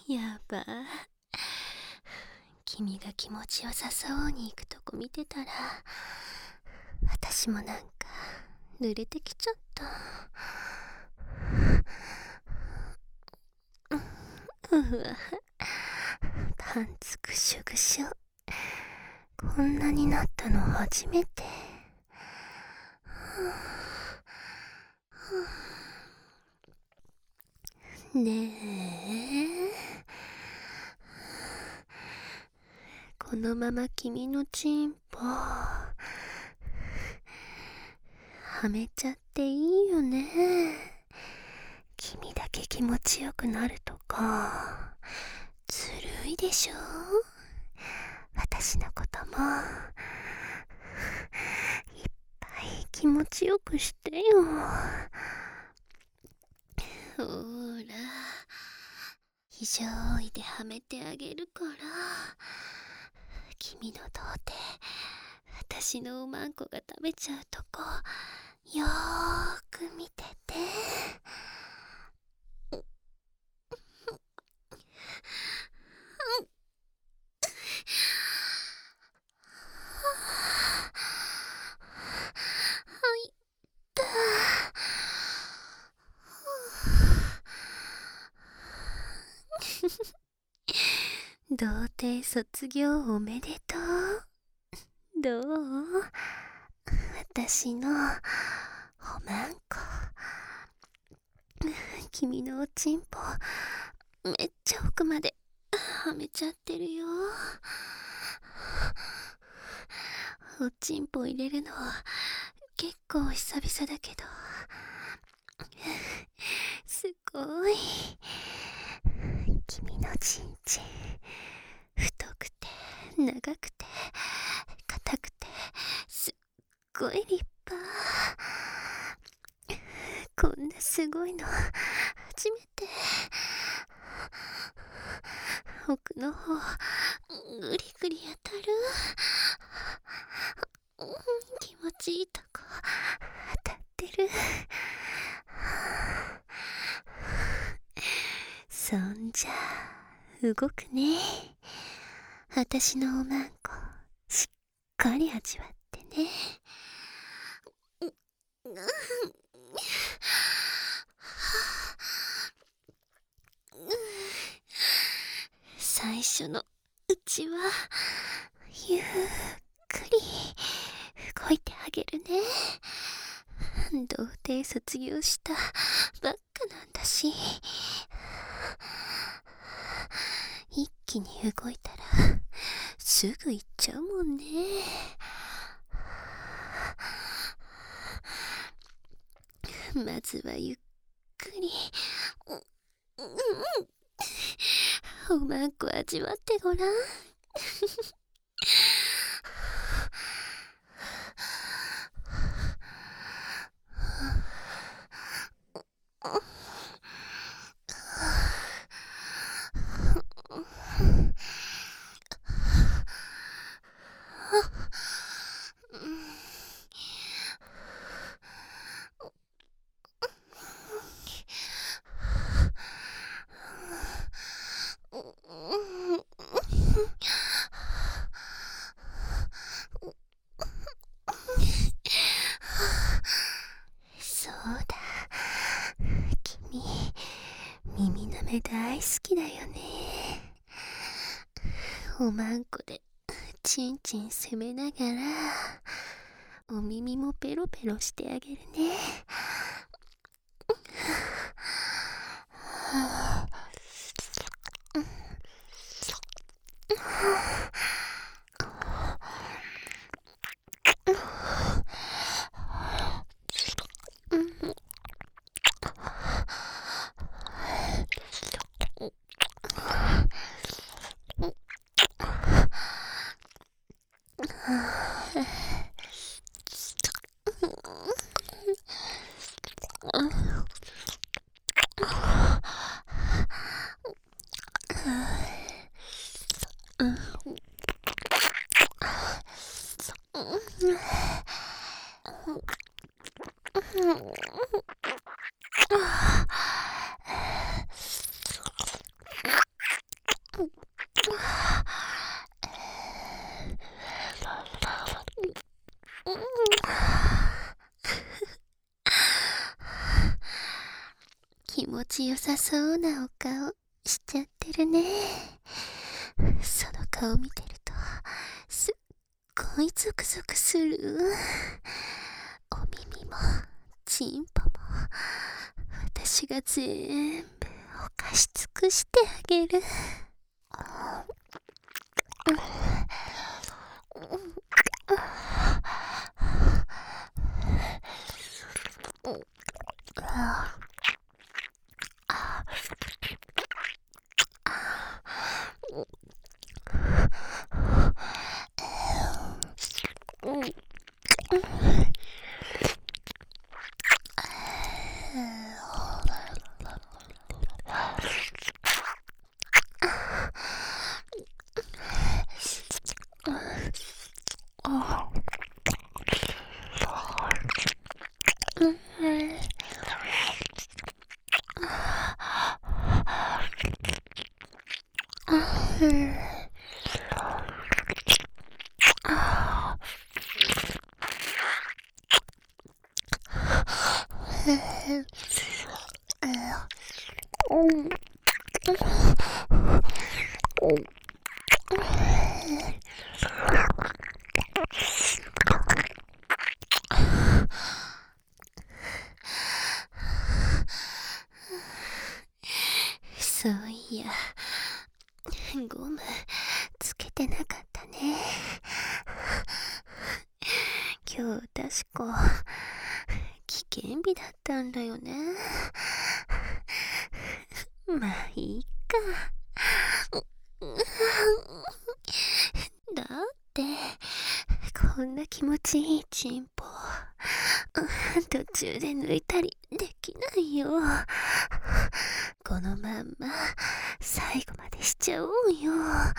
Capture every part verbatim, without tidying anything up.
やば。君が気持ちよさそうに行くとこ見てたら、私もなんか濡れてきちゃった。うわ、パンツぐしゅぐしゅ。こんなになったの初めて。ねえ、このまま君のチンポはめちゃっていいよね。君だけ気持ちよくなるとかずるいでしょ。私のこともいっぱい気持ちよくしてよ。ほら、非常位ではめてあげるから、君の童貞私のおまんこが食べちゃうとこよーく見てて。はいった童貞卒業おめでとう。どう？私のおまんこ。君のおちんぽめっちゃ奥まではめちゃってるよ。おちんぽ入れるの結構久々だけど、すごい。君のちんちん太くて長くて硬くてすっごい立派。こんなすごいの初めて。奥の方グリグリ当たる。気持ちいいとこ当たってる。そんじゃ動くね。私のおまんこしっかり味わってね。最初のうちはゆっくり動いてあげるね。童貞卒業したばっかなんだし、一気に動いたらすぐ行っちゃうもんね。まずはゆっくりおまんこ味わってごらん。そうだ、君耳なめ大好きだよね。おまんこでチンチン攻めながらお耳もペロペロしてあげるね。 気持ちよさそうなお顔しちゃってるね。その顔見てるとすっごいゾクゾクする。お耳もチンポも私が全部お菓し尽くしてあげる。そういや、ゴムつけてなかったね。今日確か危険日だったんだよね。まあいいか。だってこんな気持ちいいチンポ途中で抜いたりできないよ。このまんま最後までしちゃおうよ。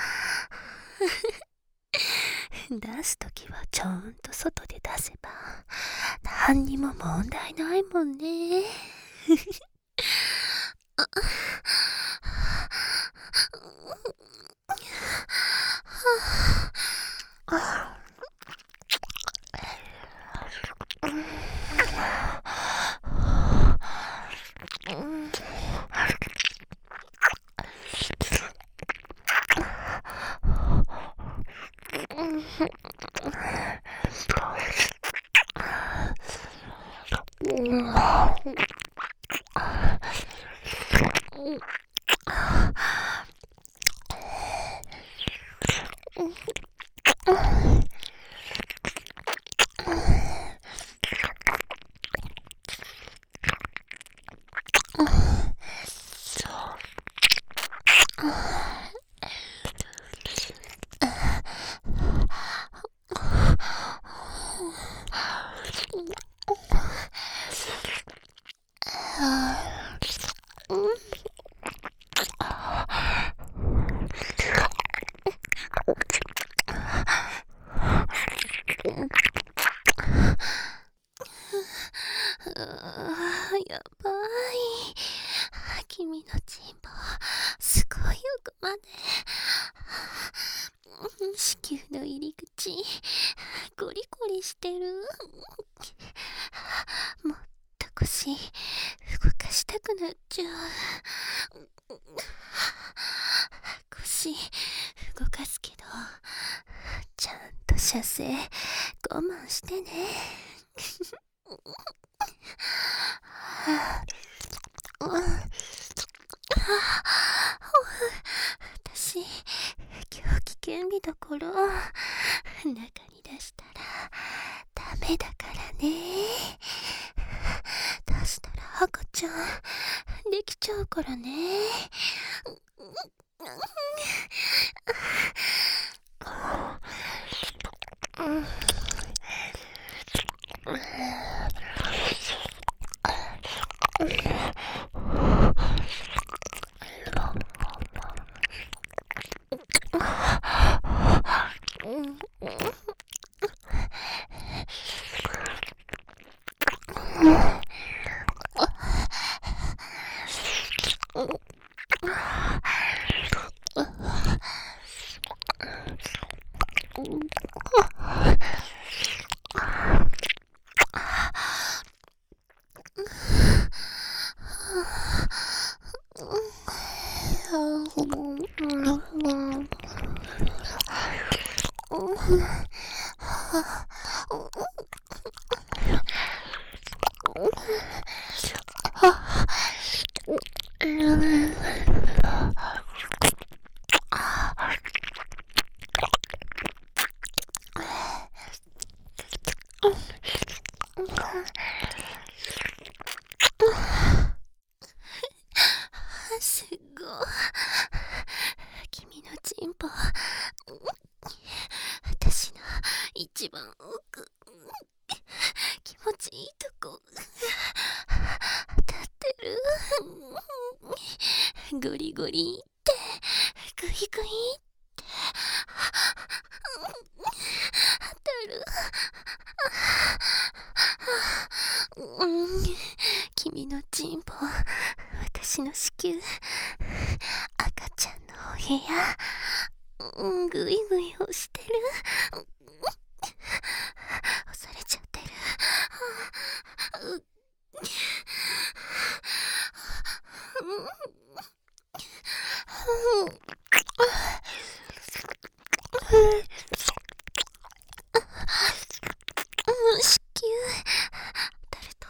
出すときはちゃんと外で出せば何にも問題ないもんね。やばい。君のチンポすごい奥まで。子宮の入り口ゴリゴリしてる。もっと腰動かしたくなっちゃう。腰動かすけどちゃんと射精我慢してね。私今日危険日だから中に出したらダメだからね。出したら赤ちゃんできちゃうからね。 すごい。君のチンポ、私の一番奥、気持ちいいとこ当たってる。ゴリゴリってグイグイって当たる。うん、君のチンポ、私の子宮、赤ちゃんのお部屋、うん、グイグイ押してる。押されちゃってる。う子宮当たると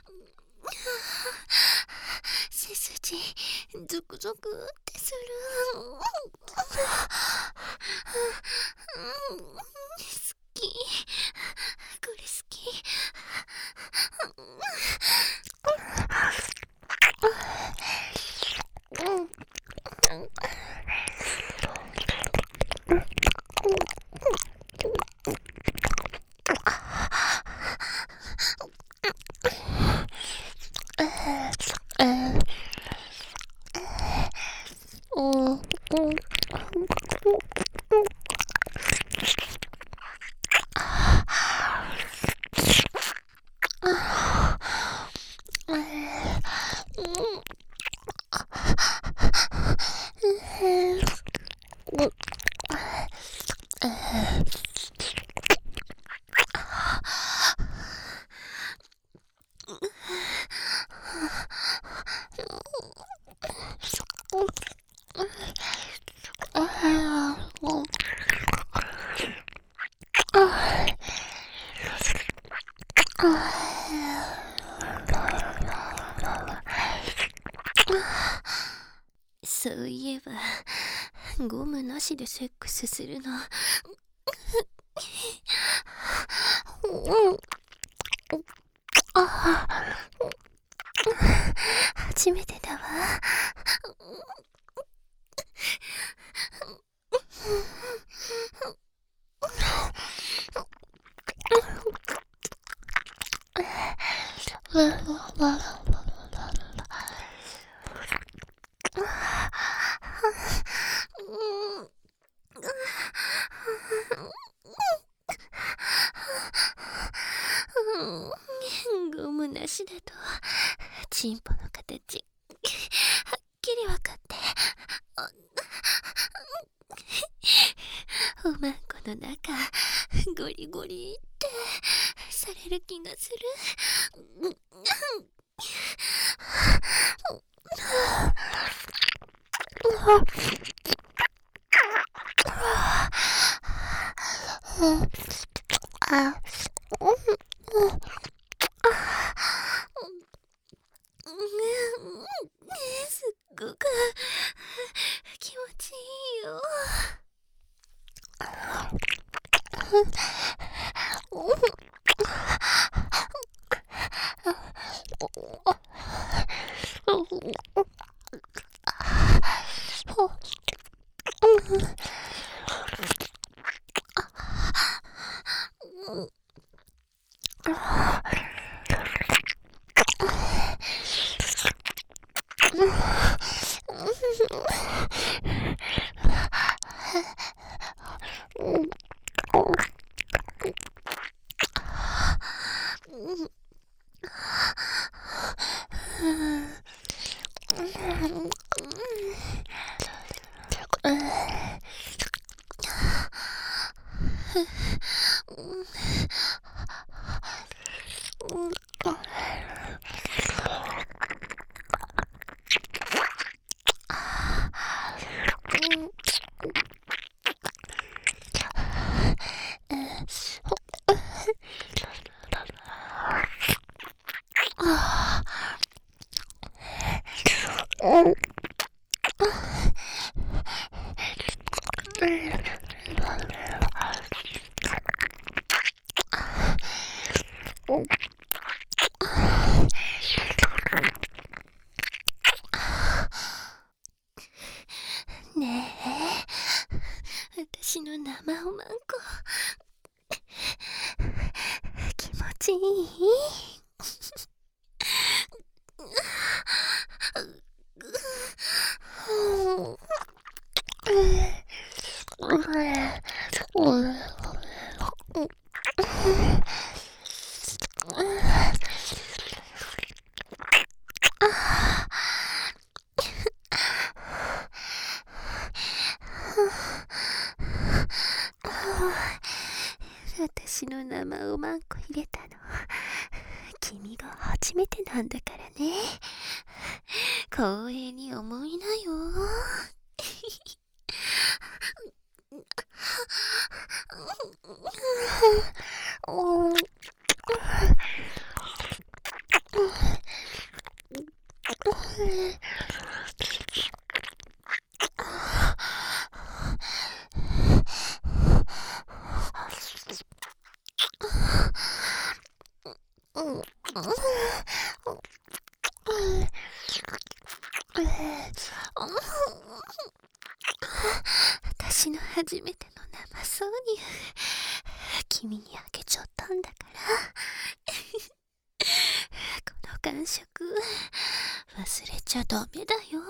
背筋ゾクゾクってする。好き、これ好き。そういえばゴムなしでセックスするの初めてだわ。ゴムなしだとチンポの形はっきりわかっておまんこの中ゴリゴリってされる気がする。すっごく気持ちいいよ。 ねえ、私の生おまんこ気持ちいい？私の生おまんこ入れたの君が初めてなんだからね。光栄に思いなよ。私の初めての生挿入君にあげちゃったんだからこの感触忘れちゃダメだよ。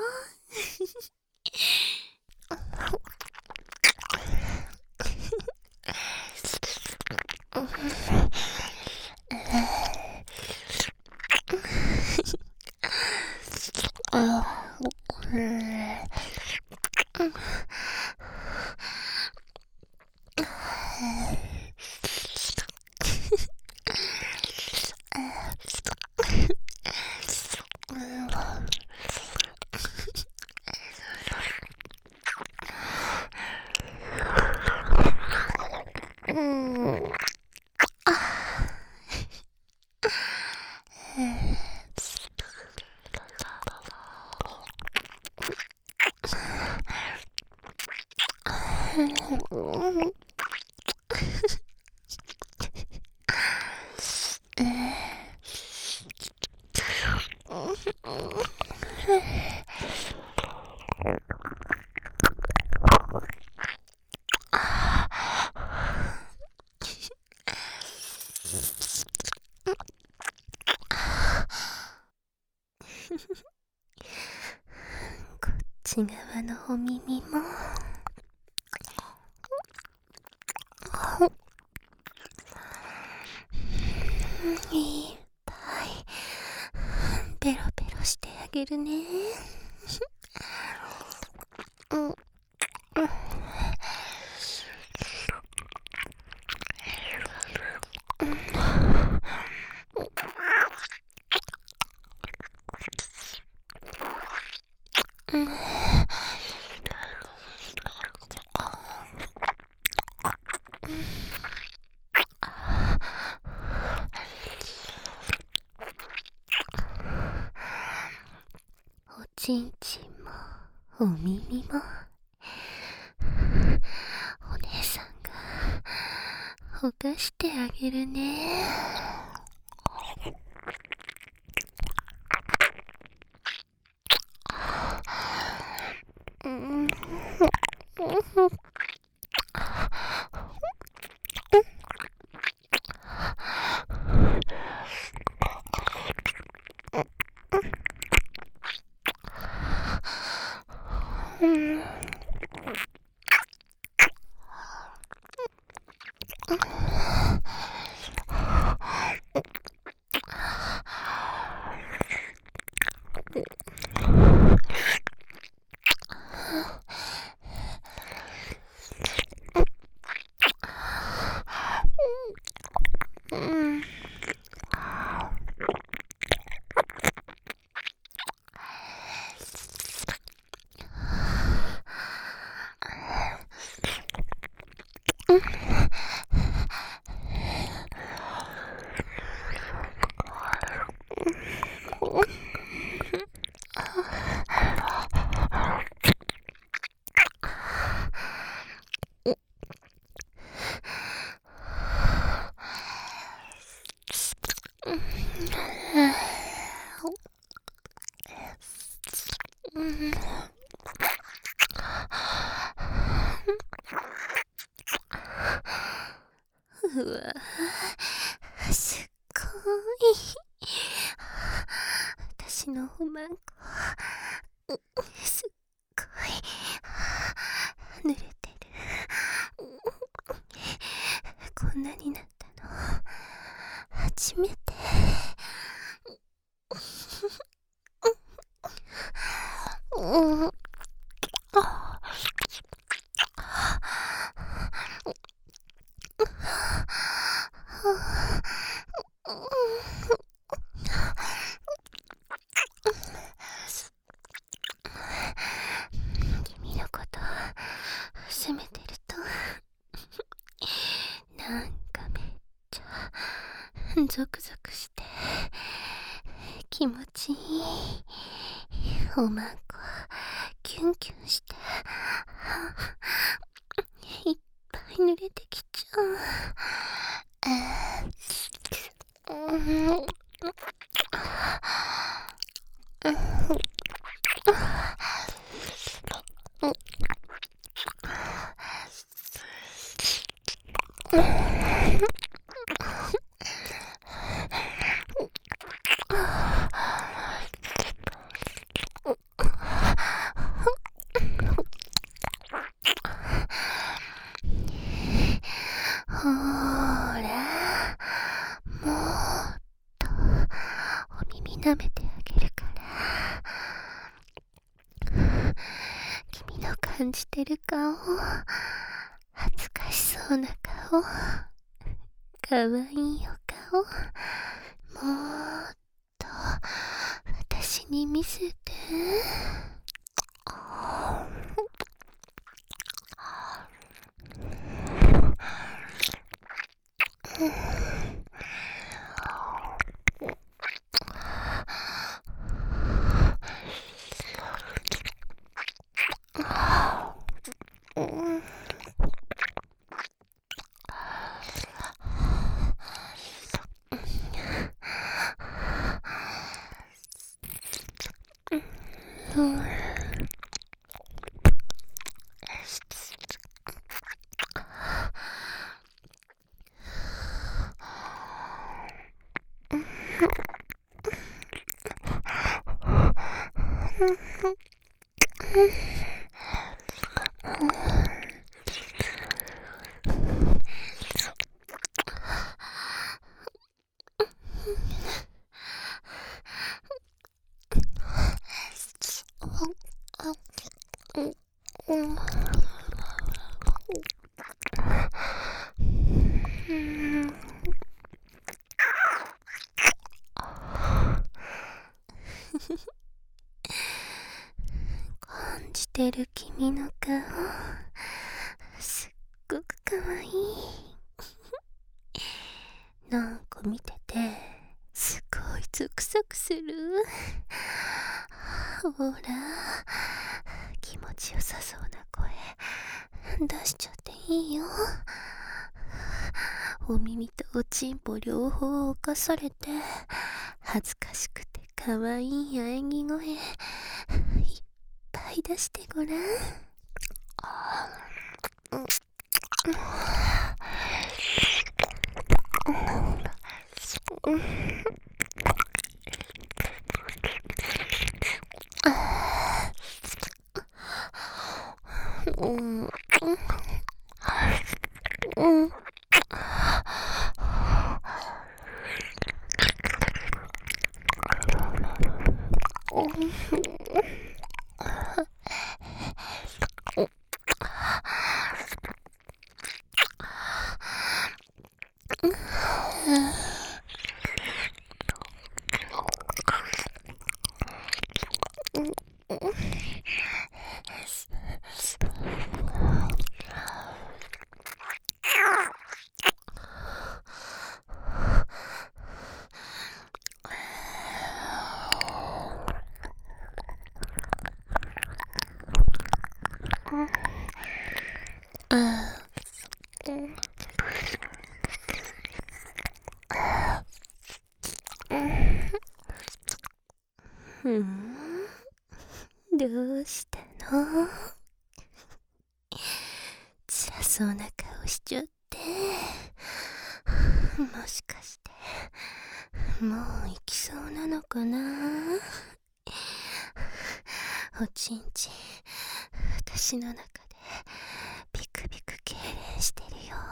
こっち側のお耳もいっぱいペロペロしてあげるね。うんおちんちんもお耳もお姉さんがほかしてあげるね。うんうんうんうわ、すっごい。私のおまんこ、すっごい濡れてる。こんなになったの初めて。うん。君のこと責めてるとなんかめっちゃゾクゾクして気持ちいい。おまんこキュンキュンしていっぱい濡れてきちゃう。うん。ほーら、もっとお耳舐めてあげるから。君の感じてる顔、恥ずかしそうな顔、かわいいお顔、もっと私に見せて。感じてる君の顔、すっごくかわいい。なんか見ててすごいゾクゾクする。ほら、気持ちよさそうな声出しちゃっていいよ。お耳とおちんぽ両方侵されて恥ずかしくてかわいい喘ぎ声いっぱい出してごらん。うんうんうん、 どうしたの？辛そうな顔しちゃって。もしかしてもう行きそうなのかな？おちんちん私の中でビクビク痙攣してるよ。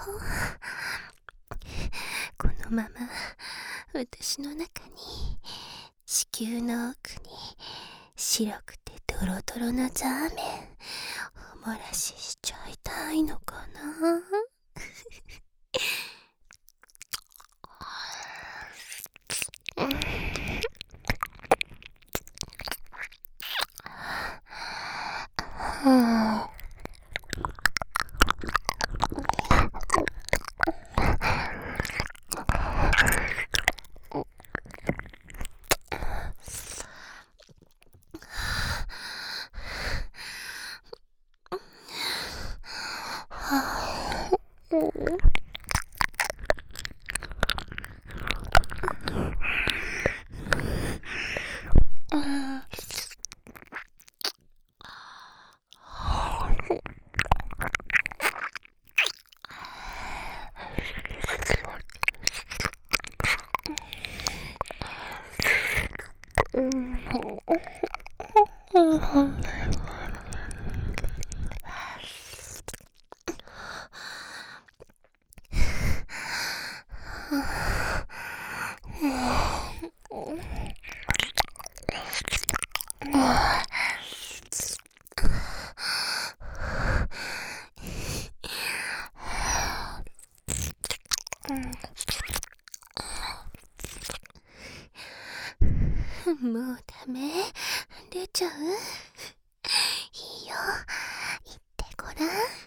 このまま私の中に子宮の奥に白くてドロドロなザーメンおもらししちゃいたいのかな？もうダメ？出ちゃう？いいよ、言ってごらん。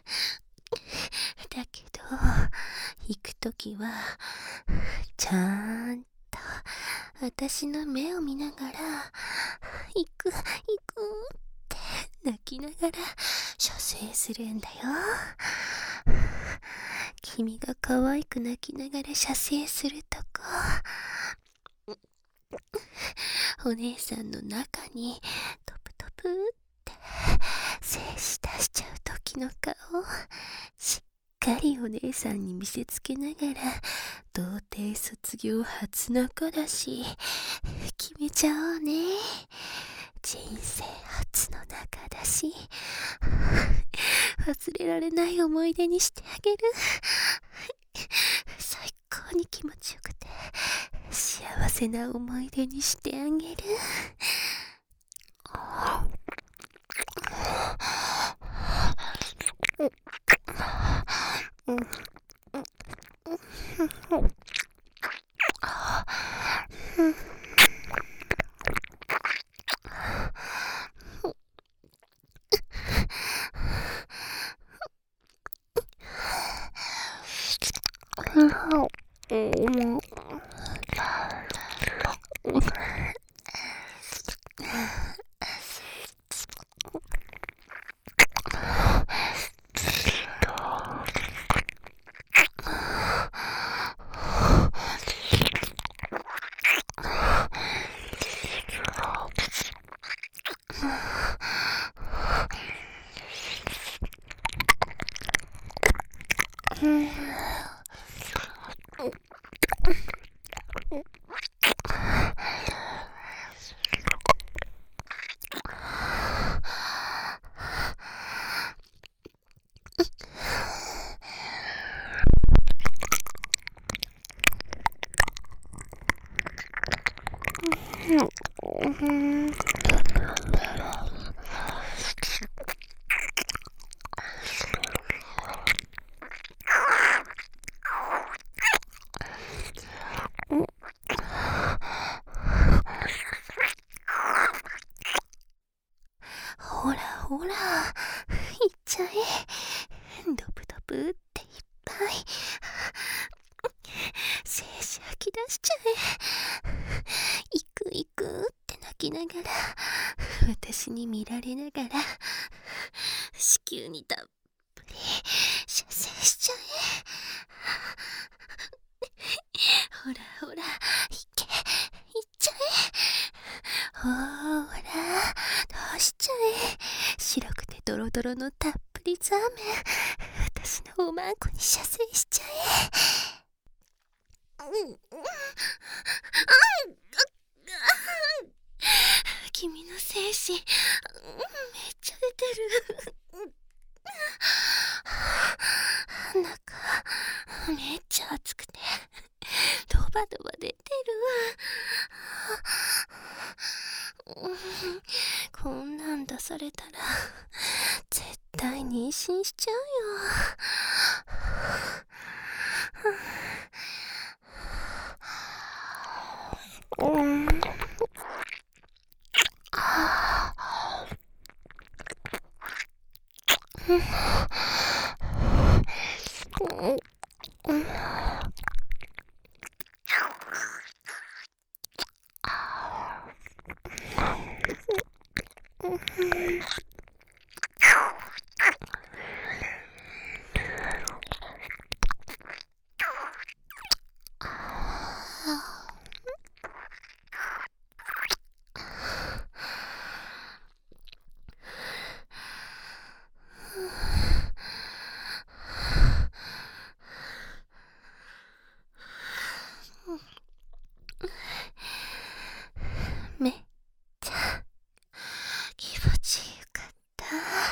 だけど行くときはちゃんと私の目を見ながら行く行くって泣きながら射精するんだよ。君が可愛く泣きながら射精するとこ、お姉さんの中にトプトプって精子出しちゃう時の顔、しっかりお姉さんに見せつけながら、童貞卒業初の子だし決めちゃおうね。人生初の仲だし忘れられない思い出にしてあげる。最高に気持ちよくて幸せな思い出にしてあげる。ほらほら、いっちゃえ。ドブドブっていっぱい精子吐き出しちゃえ。行く行くって泣きながら、私に見られながら子宮にたっぷり射精しちゃえ。ほらほら、いけ、いっちゃえ。ほら出しちゃえ。 ドロドロのたっぷりザーメン、私のおまんこに射精しちゃえ。うんうんうん、君の精子、うん、めっちゃ出てる。中めっちゃ熱くてドバドバ出てるわ。うん、こんなん出されたら絶対妊娠しちゃうよ。うん、めっちゃ気持ちよかった。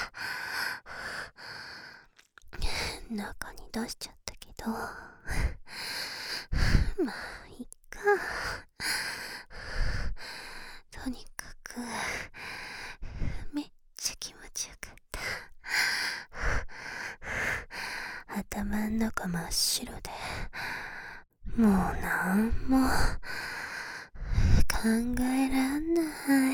中に出しちゃったけど、まあいいか。とにかくめっちゃ気持ちよかった。頭ん中真っ白で、もうなんも考えらんない。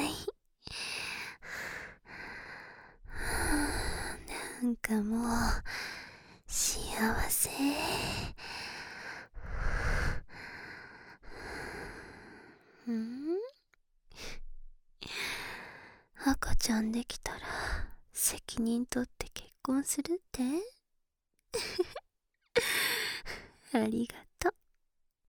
なんかもう幸せ。ん？赤ちゃんできたら責任取って結婚するって？ありが